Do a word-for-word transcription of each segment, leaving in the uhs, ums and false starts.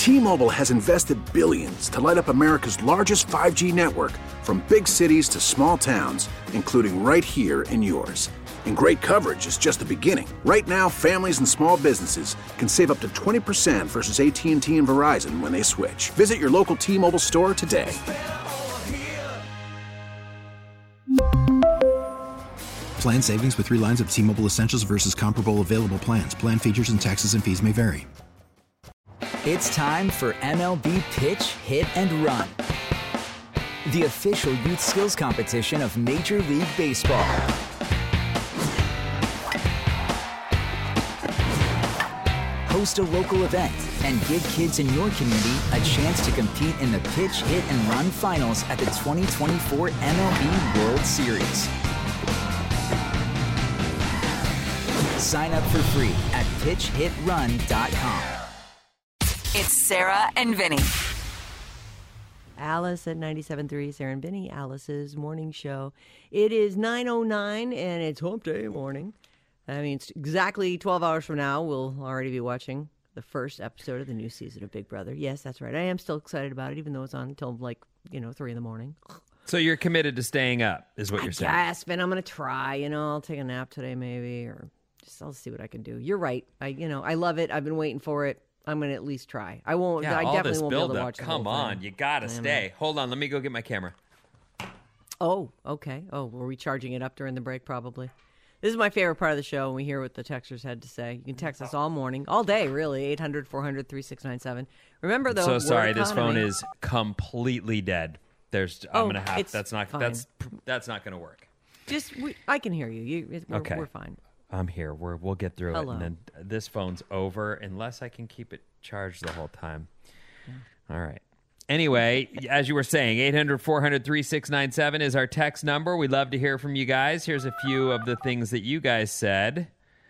T-Mobile has invested billions to light up America's largest five G network, from big cities to small towns, including right here in yours. And great coverage is just the beginning. Right now, families and small businesses can save up to twenty percent versus A T and T and Verizon when they switch. Visit your local T-Mobile store today. Plan savings with three lines of T-Mobile Essentials versus comparable available plans. Plan features and taxes and fees may vary. It's time for M L B Pitch, Hit, and Run, the official youth skills competition of Major League Baseball. Host a local event and give kids in your community a chance to compete in the Pitch, Hit, and Run finals at the twenty twenty-four M L B World Series. Sign up for free at pitch hit run dot com. It's Sarah and Vinny. Alice at ninety-seven point three, Sarah and Vinny, Alice's morning show. It is nine oh nine, and it's hump day morning. That means exactly twelve hours from now, we'll already be watching the first episode of the new season of Big Brother. Yes, that's right. I am still excited about it, even though it's on until, like, you know, three in the morning. So you're committed to staying up, is what you're saying? Yes, Ben, I'm going to try. You know, I'll take a nap today maybe, or just I'll see what I can do. You're right. I, you know, I love it. I've been waiting for it. I'm going to at least try. I won't. Yeah, I all definitely this won't be able to buildup. watch the Come whole on, thing. you gotta I stay. know. Hold on, let me go get my camera. Oh, okay. Oh, were we charging it up during the break? Probably. This is my favorite part of the show, and we hear what the texters had to say. You can text us all morning, all day, really. eight hundred, four hundred, thirty-six ninety-seven. Remember, though, So sorry, word this phone economy. is completely dead. There's, I'm Oh, gonna have. it's That's not. fine. That's that's not gonna work. Just, we, I can hear you. you it- we're, Okay. we're fine. I'm here. We're we'll get through Hello. it, and then this phone's over unless I can keep it charged the whole time. All right. Anyway, as you were saying, eight hundred, four hundred, thirty-six ninety-seven is our text number. We'd love to hear from you guys. Here's a few of the things that you guys said.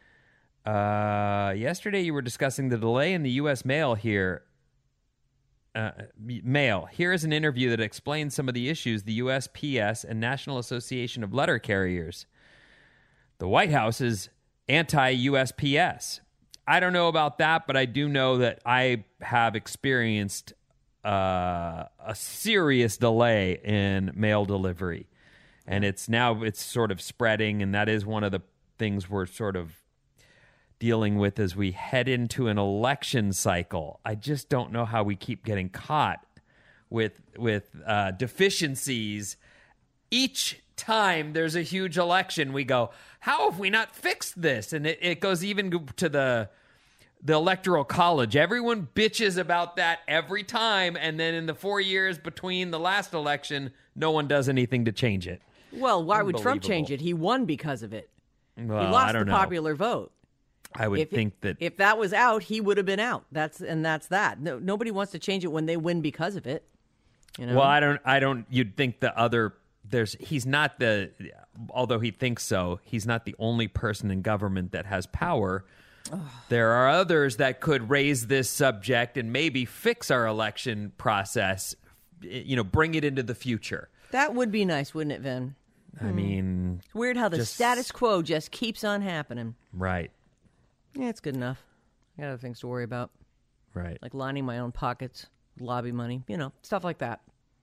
Uh, yesterday, you were discussing the delay in the U S mail here. Uh, mail. Here is an interview that explains some of the issues the U S P S and National Association of Letter Carriers. The White House is anti-U S P S. I don't know about that, but I do know that I have experienced uh, a serious delay in mail delivery. And it's now it's sort of spreading, and that is one of the things we're sort of dealing with as we head into an election cycle. I just don't know how we keep getting caught with with uh, deficiencies. Each time there's a huge election, we go, how have we not fixed this? And it, it goes even to the the electoral college. Everyone bitches about that every time, and then in the four years between the last election, no one does anything to change it. Well, why would Trump Unbelievable. change it? He won because of it. Well, he lost I don't the know. popular vote. I would If it- think that if that was out, he would have been out. That's and that's that. No, nobody wants to change it when they win because of it. You know? Well, I don't. I don't. You'd think the other. There's. He's not the. Although he thinks so, he's not the only person in government that has power. There are others that could raise this subject and maybe fix our election process. You know, bring it into the future. That would be nice, wouldn't it, Vin? I mean, It's weird how the just- status quo just keeps on happening. right, Yeah, it's good enough. I got other things to worry about, right. like lining my own pockets, lobby money, you know, stuff like that.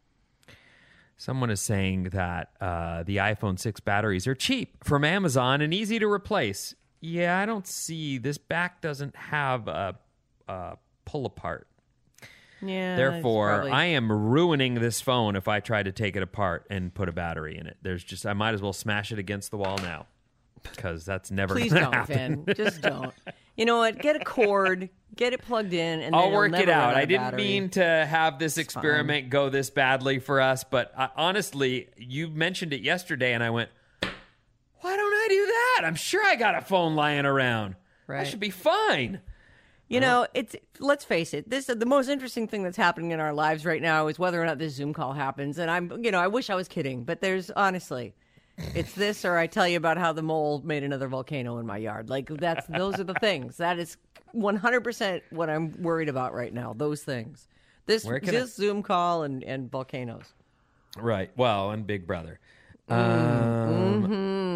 Someone is saying that uh, the iPhone six batteries are cheap from Amazon and easy to replace. Yeah, I don't see this back doesn't have a, a pull apart. Yeah. it's Therefore, probably- I am ruining this phone if I try to take it apart and put a battery in it. There's just I might as well smash it against the wall now because that's never Please going to don't, happen. Vin. Just don't. You know what? Get a cord, get it plugged in, and then I'll it'll work never it run out. of I didn't battery. mean to have this experiment go this badly for us, but I, honestly, you mentioned it yesterday, and I went, "Why don't I do that? I'm sure I got a phone lying around. I Right. should be fine." You know, it's let's face it. This the most interesting thing that's happening in our lives right now is whether or not this Zoom call happens. And I'm, you know, I wish I was kidding, but there's honestly, it's this or I tell you about how the mole made another volcano in my yard. Like that's those are the things. That is one hundred percent what I'm worried about right now. Those things. This Where can this Zoom call and and volcanoes. Right. Well, and Big Brother. Mm-hmm. Um,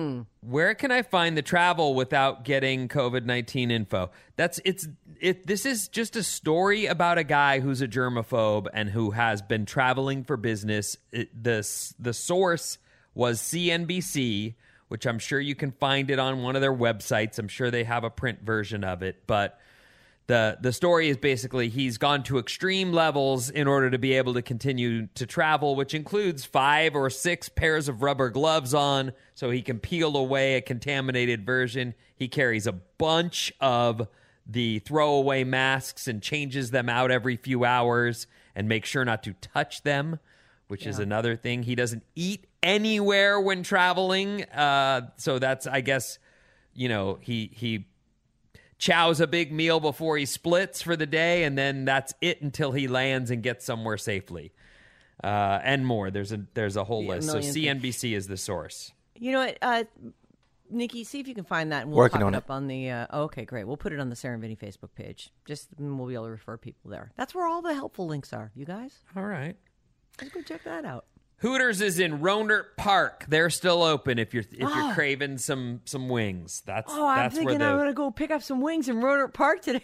Mm. Where can I find the travel without getting COVID nineteen info? That's it's it. This is just a story about a guy who's a germaphobe and who has been traveling for business. It, the the source was C N B C, which I'm sure you can find it on one of their websites. I'm sure they have a print version of it, but. The the story is basically he's gone to extreme levels in order to be able to continue to travel, which includes five or six pairs of rubber gloves on so he can peel away a contaminated version. He carries a bunch of the throwaway masks and changes them out every few hours and makes sure not to touch them, which yeah. is another thing. He doesn't eat anywhere when traveling. Uh, so that's, I guess, you know, he he... chows a big meal before he splits for the day, and then that's it until he lands and gets somewhere safely. Uh, and more. There's a there's a whole yeah, list. A so C N B C things. is the source. You know what, uh, Nikki, see if you can find that, and we'll Working pop on it it. up on the... Uh, oh, okay, great. We'll put it on the Sarah and Vinny Facebook page. Just and we'll be able to refer people there. That's where all the helpful links are, you guys. All right. Let's go check that out. Hooters is in Rohnert Park. They're still open if you're if Oh. you're craving some some wings. That's Oh, I'm that's thinking where the I'm going to go pick up some wings in Rohnert Park today.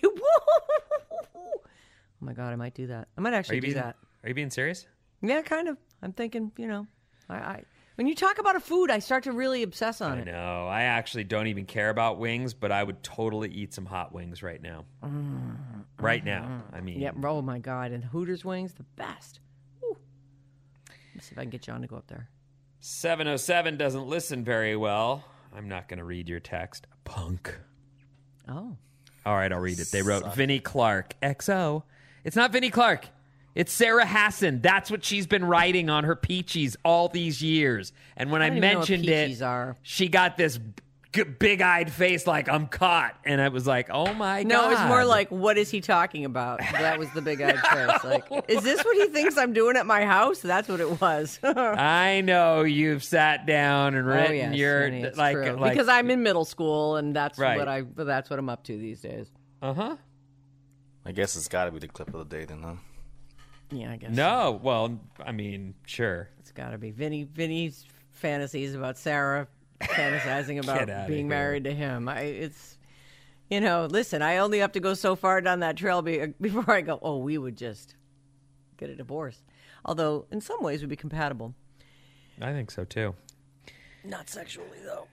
Oh, my God, I might do that. I might are actually you do being, that. Are you being serious? Yeah, kind of. I'm thinking, you know, I, I when you talk about a food, I start to really obsess on I it. know. I actually don't even care about wings, but I would totally eat some hot wings right now. Mm, right now. I mean, Yeah, oh my God, and Hooters wings, the best. Woo. Let's see if I can get John to go up there. seven oh seven doesn't listen very well. I'm not going to read your text. Punk. Oh. All right, I'll read it. They wrote Vinnie Clark. X O. It's not Vinnie Clark. It's Sarah Hassan. That's what she's been writing on her Peaches all these years. And when I, I don't even know what mentioned Peaches it, are. she got this g- big-eyed face like, I'm caught. And I was like, oh, my No, God. it was more like, what is he talking about? That was the big eyed face. Like, is this what he thinks I'm doing at my house? That's what it was. I know you've sat down and Oh, written yes, your... honey, it's like, true. like because I'm in middle school, and that's Right. what I that's what I'm up to these days. Uh-huh. I guess it's got to be the clip of the day then, huh? Yeah, I guess. No, well, I mean, sure. It's got to be. Vinny, Vinny's fantasies about Sarah fantasizing Get about outta being here. married to him. I, it's, you know, listen, I only have to go so far down that trail be, before I go, oh, we would just get a divorce. Although, in some ways, we'd be compatible. I think so, too. Not sexually, though.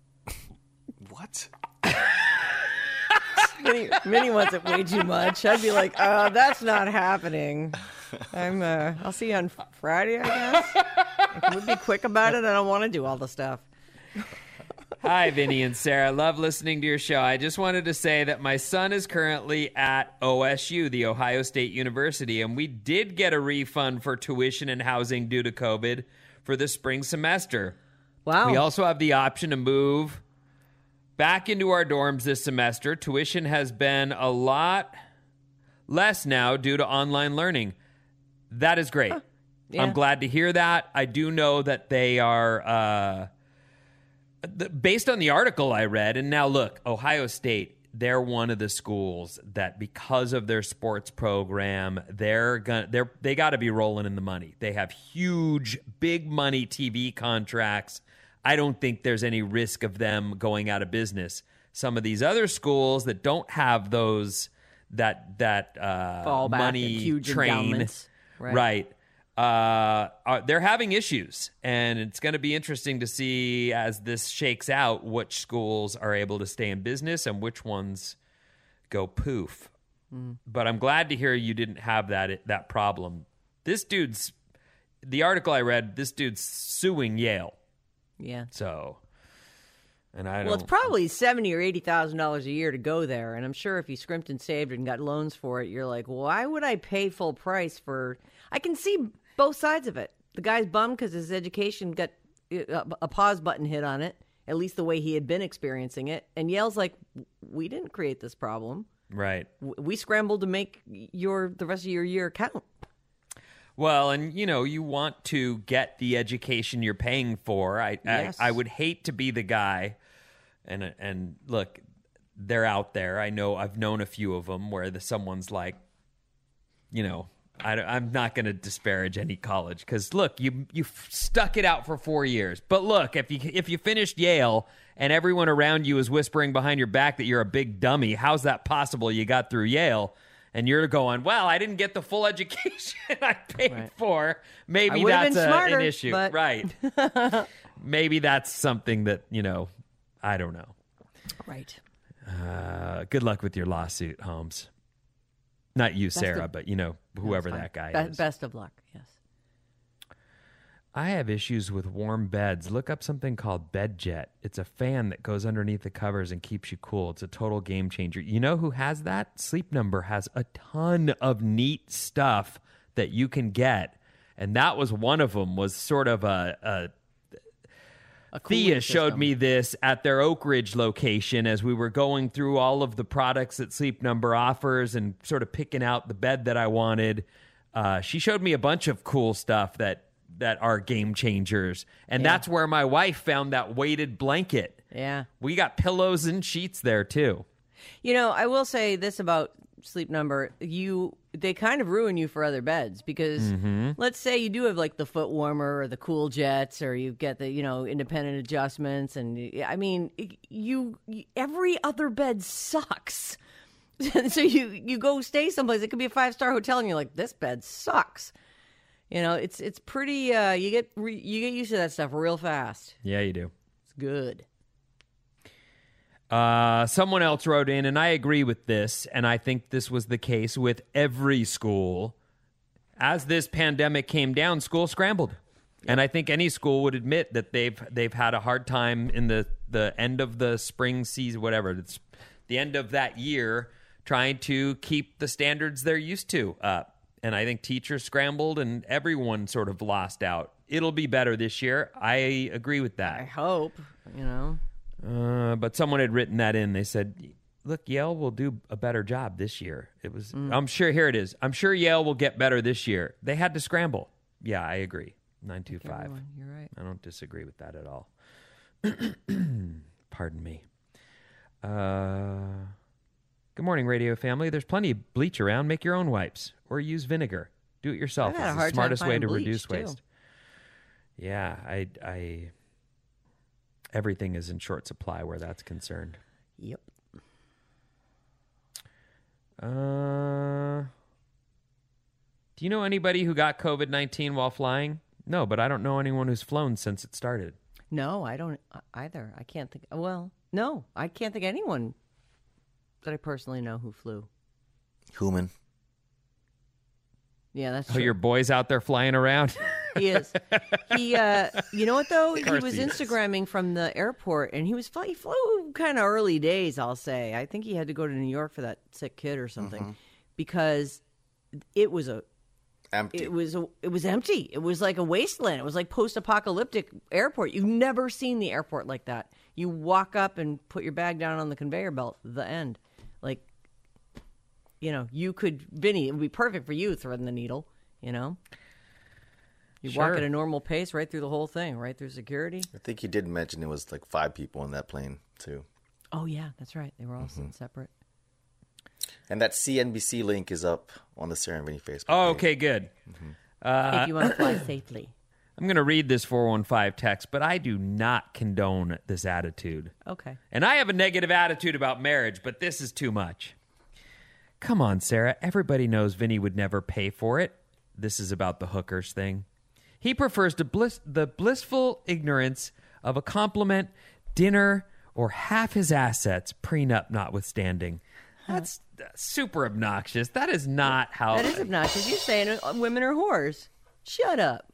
What? Minnie, Minnie wants it way too much. I'd be like, uh, that's not happening. I'm, uh, I'll see you on Friday, I guess. If we'd be quick about it, I don't want to do all the stuff. Hi, Vinny and Sarah. Love listening to your show. I just wanted to say that my son is currently at O S U, the Ohio State University, and we did get a refund for tuition and housing due to COVID for the spring semester. Wow. We also have the option to move back into our dorms this semester. Tuition has been a lot less now due to online learning. That is great. Huh. Yeah. I'm glad to hear that. I do know that they are, uh, the, based on the article I read, and now look, Ohio State, they're one of the schools that because of their sports program, they're gonna they're they got to be rolling in the money. They have huge, big money T V contracts. I don't think there's any risk of them going out of business. Some of these other schools that don't have those that that uh, Fall back money and huge train, endowments. Right. right? Uh, are, they're having issues, and it's going to be interesting to see as this shakes out which schools are able to stay in business and which ones go poof. Mm. But I'm glad to hear you didn't have that that problem. This dude's the article I read. This dude's suing Yale. Yeah. So, and I Well, don't. it's probably seventy or eighty thousand dollars a year to go there, and I'm sure if you scrimped and saved and got loans for it, you're like, why would I pay full price for? I can see both sides of it. The guy's bummed because his education got a, a pause button hit on it, at least the way he had been experiencing it. And Yale's like, we didn't create this problem. Right. We scrambled to make your the rest of your year count. Well, and, you know, you want to get the education you're paying for. I, Yes. I I would hate to be the guy, and and look, they're out there. I know I've known a few of them where the, someone's like, you know, I, I'm not going to disparage any college because look, you you stuck it out for four years. But look, if you if you finished Yale and everyone around you is whispering behind your back that you're a big dummy, how's that possible? You got through Yale, and you're going, well, I didn't get the full education I paid Right. for. Maybe I that's been a, smarter, an issue, but... right? Maybe that's something that you know. I don't know. Right. Uh, good luck with your lawsuit, Holmes. Not you, Best Sarah, of- but, you know, whoever That's that guy fine. Be- is. Best of luck, yes. I have issues with warm beds. Look up something called BedJet. It's a fan that goes underneath the covers and keeps you cool. It's a total game changer. You know who has that? Sleep Number has a ton of neat stuff that you can get. And that was one of them, was sort of a... a A cooling Thea showed system. me this at their Oak Ridge location as we were going through all of the products that Sleep Number offers and sort of picking out the bed that I wanted. Uh, she showed me a bunch of cool stuff that that are game changers. And Yeah. that's where my wife found that weighted blanket. Yeah. We got pillows and sheets there too. You know, I will say this about Sleep Number. You they kind of ruin you for other beds because Mm-hmm. let's say you do have like the foot warmer or the cool jets or you get the, you know, independent adjustments and I mean, you every other bed sucks. So you you go stay someplace, it could be a five-star hotel and you're like, this bed sucks. You know, it's it's pretty uh you get re, you get used to that stuff real fast. Yeah, you do. It's good. Uh, someone else wrote in, and I agree with this, and I think this was the case with every school. As this pandemic came down, school scrambled. And I think any school would admit that they've they've had a hard time in the, the end of the spring season, whatever. It's the end of that year, trying to keep the standards they're used to up. And I think teachers scrambled and everyone sort of lost out. It'll be better this year. I agree with that. I hope, you know. Uh, but someone had written that in. They said, look, Yale will do a better job this year. It was, I'm sure, here it is. I'm sure Yale will get better this year. They had to scramble. Yeah, I agree. nine two five. Everyone, you're right. I don't disagree with that at all. Pardon me. Uh, good morning, radio family. There's plenty of bleach around. Make your own wipes or use vinegar. Do it yourself. I've had a It's the hard time smartest way finding to bleach, reduce too. waste. Yeah, I, I, everything is in short supply where that's concerned. Yep. Uh, do you know anybody who got COVID nineteen while flying? No, but I don't know anyone who's flown since it started. No, I don't either. I can't think. Well, no, I can't think of anyone that I personally know who flew. Human. Yeah, that's Oh, true. your boy's out there flying around? He is. He, uh, you know what though? He course was he is. Instagramming from the airport, and he was fly, he flew kind of early days. I'll say. I think he had to go to New York for that sick kid or something, because it was a Empty. it was a, it was empty. It was like a wasteland. It was like post-apocalyptic airport. You've never seen the airport like that. You walk up and put your bag down on the conveyor belt. The end. Like, you know, you could, Vinny, it would be perfect for you threading the needle. You know, you Sure. walk at a normal pace right through the whole thing, right through security. I think he did mention it was like five people in that plane, too. Oh yeah, that's right. They were all sitting separate. And that C N B C link is up on the Sarah and Vinny Facebook Oh, page. okay, good. if you want to fly safely. I'm going to read this four one five text, but I do not condone this attitude. Okay. And I have a negative attitude about marriage, but this is too much. Come on, Sarah. Everybody knows Vinny would never pay for it. This is about the hookers thing. He prefers to bliss, the blissful ignorance of a compliment, dinner, or half his assets, prenup notwithstanding. That's uh, super obnoxious. That is not how... That is obnoxious. You're saying uh, women are whores. Shut up.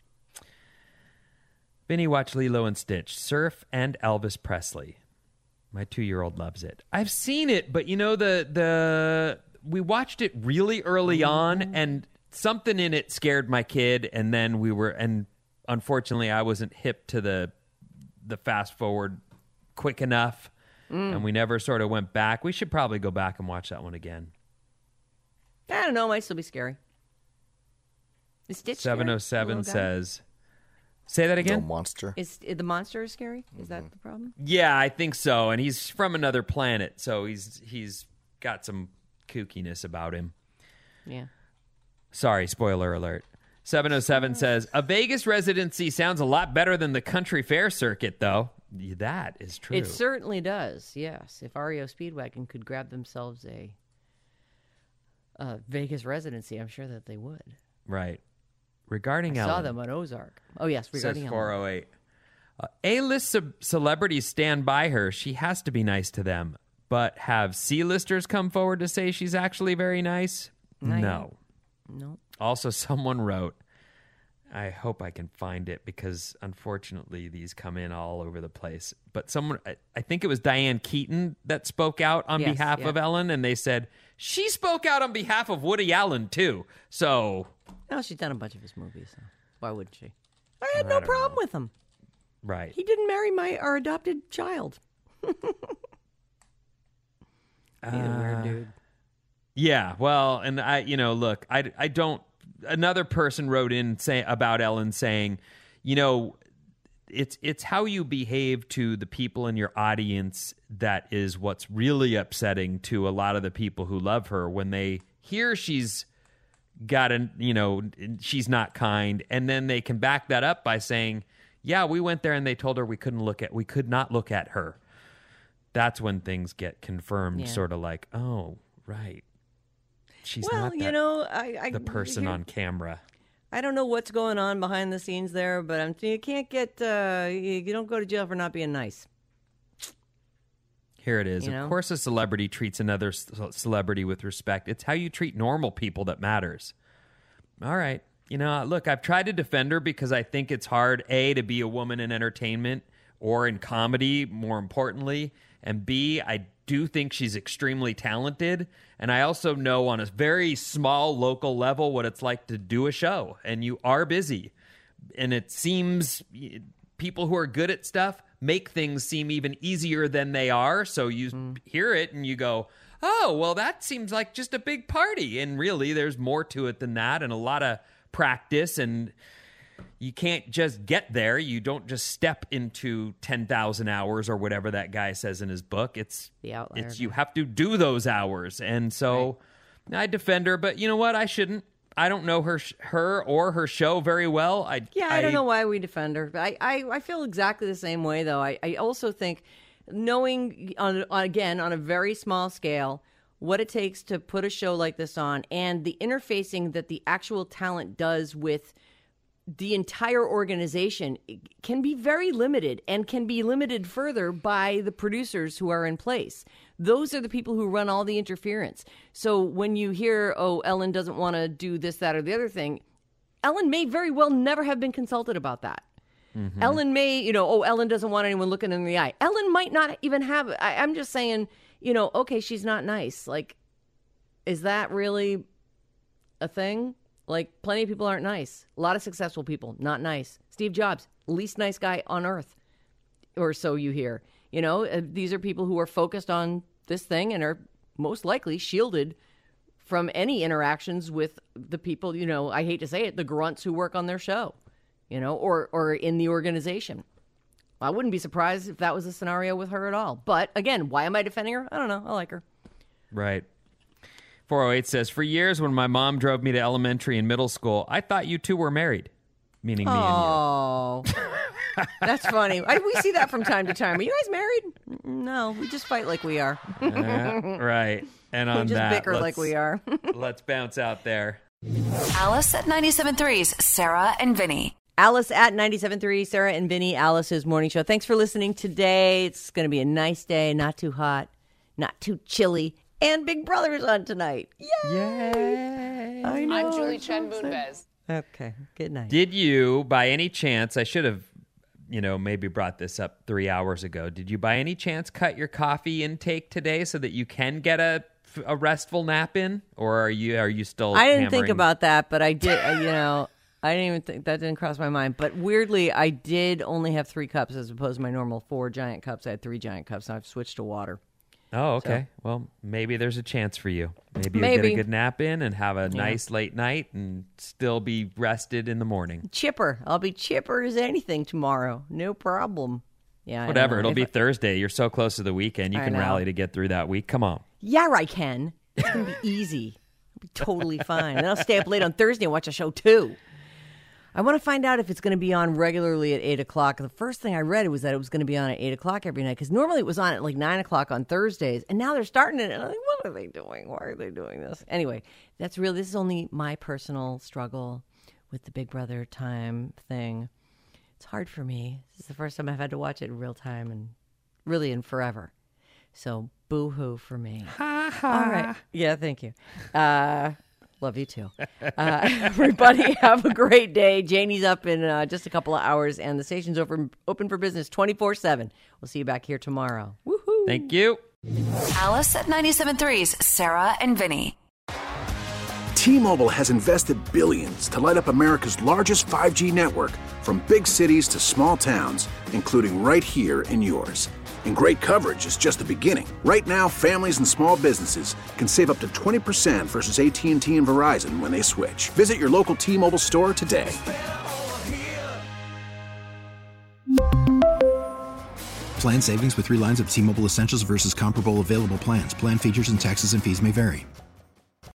Vinny watched Lilo and Stitch, Surf, and Elvis Presley. My two-year-old loves it. I've seen it, but you know, the the we watched it really early on, and something in it scared my kid, and then we were, and unfortunately, I wasn't hip to the the fast forward quick enough, and we never sort of went back. We should probably go back and watch that one again. I don't know. It might still be scary. Is Stitch scary? seven oh The seven little guy? says, say that No again? monster. Is, is the monster is scary? Is that the problem? Yeah, I think so. And he's from another planet, so he's he's got some kookiness about him. Yeah. Sorry, spoiler alert. seven oh seven says, a Vegas residency sounds a lot better than the country fair circuit, though. That is true. It certainly does, yes. If R E O Speedwagon could grab themselves a, a Vegas residency, I'm sure that they would. Right. Regarding I Ellen. saw them on Ozark. Oh, yes, regarding Says Ellen. four oh eight. Uh, A-list ce- celebrities stand by her. She has to be nice to them. But have C-listers come forward to say she's actually very nice? Not No. No. Also, someone wrote, I hope I can find it because unfortunately these come in all over the place. But someone, I, I think it was Diane Keaton that spoke out on Yes, behalf yeah. of Ellen, and they said she spoke out on behalf of Woody Allen too. So, No, she's done a bunch of his movies. So why wouldn't she? I had no problem with him. right. He didn't marry my our adopted child. He's a weird dude. Yeah, well, and I, you know, look, I, I don't. Another person wrote in say about Ellen saying, you know, it's it's how you behave to the people in your audience that is what's really upsetting to a lot of the people who love her when they hear she's got a, you know, she's not kind, and then they can back that up by saying, yeah, we went there and they told her we couldn't look at, we could not look at her. That's when things get confirmed, Yeah. sort of like, oh, right. She's Well, not that, you know, I, I the person here- on camera. I don't know what's going on behind the scenes there, but I'm, you can't get uh, you, you don't go to jail for not being nice. Here it is. You Of know? course, a celebrity treats another c- celebrity with respect. It's how you treat normal people that matters. All right. You know, look, I've tried to defend her because I think it's hard, A, to be a woman in entertainment or in comedy, more importantly, and B, I do think she's extremely talented. And I also know on a very small local level what it's like to do a show. And you are busy. And it seems people who are good at stuff make things seem even easier than they are. So you mm. hear it and you go, oh, well, that seems like just a big party. And really, there's more to it than that, and a lot of practice. And you can't just get there. You don't just step into ten thousand hours or whatever that guy says in his book. It's The outlier. It's you have to do those hours. And so right. I defend her, but you know what? I shouldn't. I don't know her her or her show very well. I Yeah, I, I don't know why we defend her. I, I, I feel exactly the same way, though. I, I also think knowing, on, on again, on a very small scale, what it takes to put a show like this on and the interfacing that the actual talent does with the entire organization can be very limited and can be limited further by the producers who are in place. Those are the people who run all the interference. So when you hear, oh, Ellen doesn't want to do this, that, or the other thing, Ellen may very well never have been consulted about that. Mm-hmm. Ellen may, you know, oh, Ellen doesn't want anyone looking in the eye. Ellen might not even have, I, I'm just saying, you know, okay, she's not nice. Like, is that really a thing? Like, plenty of people aren't nice. A lot of successful people, not nice. Steve Jobs, least nice guy on earth, or so you hear. You know, uh, these are people who are focused on this thing and are most likely shielded from any interactions with the people, you know, I hate to say it, the grunts who work on their show, you know, or, or in the organization. I wouldn't be surprised if that was a scenario with her at all. But again, why am I defending her? I don't know. I like her. Right. four oh eight says, for years when my mom drove me to elementary and middle school, I thought you two were married, meaning me oh, and you. That's funny. I, we see that from time to time. Are you guys married? No, we just fight like we are. uh, right. And on we just that, bicker like we are. Let's bounce out there. Alice at ninety-seven point three's Sarah and Vinny. Alice at ninety-seven point three, Sarah and Vinny, Alice's morning show. Thanks for listening today. It's going to be a nice day, not too hot, not too chilly. And Big Brother's on tonight. Yay! Yay! I know. I'm Julie Chen Moonves. Okay, good night. Did you, by any chance, I should have, you know, maybe brought this up three hours ago. Did you, by any chance, cut your coffee intake today so that you can get a, a restful nap in? Or are you are you still I didn't hammering? think about that, but I did, uh, you know, I didn't even think, that didn't cross my mind. But weirdly, I did only have three cups as opposed to my normal four giant cups. I had three giant cups, and I've switched to water. Oh, okay. So. Well, maybe there's a chance for you. Maybe you'll Maybe. get a good nap in and have a Yeah. nice late night and still be rested in the morning. Chipper. I'll be chipper as anything tomorrow. No problem. Yeah. I Whatever. don't know. It'll If be I- Thursday. You're so close to the weekend. You I can know. rally to get through that week. Come on. Yeah, I can. It's going to be easy. I'll be totally fine. And then I'll stay up late on Thursday and watch a show too. I want to find out if it's going to be on regularly at eight o'clock. The first thing I read was that it was going to be on at eight o'clock every night, because normally it was on at like nine o'clock on Thursdays, and now they're starting it. And I'm like, what are they doing? Why are they doing this? Anyway, that's real. This is only my personal struggle with the Big Brother time thing. It's hard for me. This is the first time I've had to watch it in real time, and really in forever. So boo-hoo for me. Ha ha. All right. Yeah, thank you. Uh, love you too. Uh, everybody have a great day. Janie's up in uh, just a couple of hours, and the station's open, open for business twenty-four seven. We'll see you back here tomorrow. Woohoo. Thank you. Alice at ninety-seven point three's Sarah and Vinny. T-Mobile has invested billions to light up America's largest five G network, from big cities to small towns, including right here in yours. And great coverage is just the beginning. Right now, families and small businesses can save up to twenty percent versus A T and T and Verizon when they switch. Visit your local T-Mobile store today. Plan savings with three lines of T-Mobile Essentials versus comparable available plans. Plan features and taxes and fees may vary.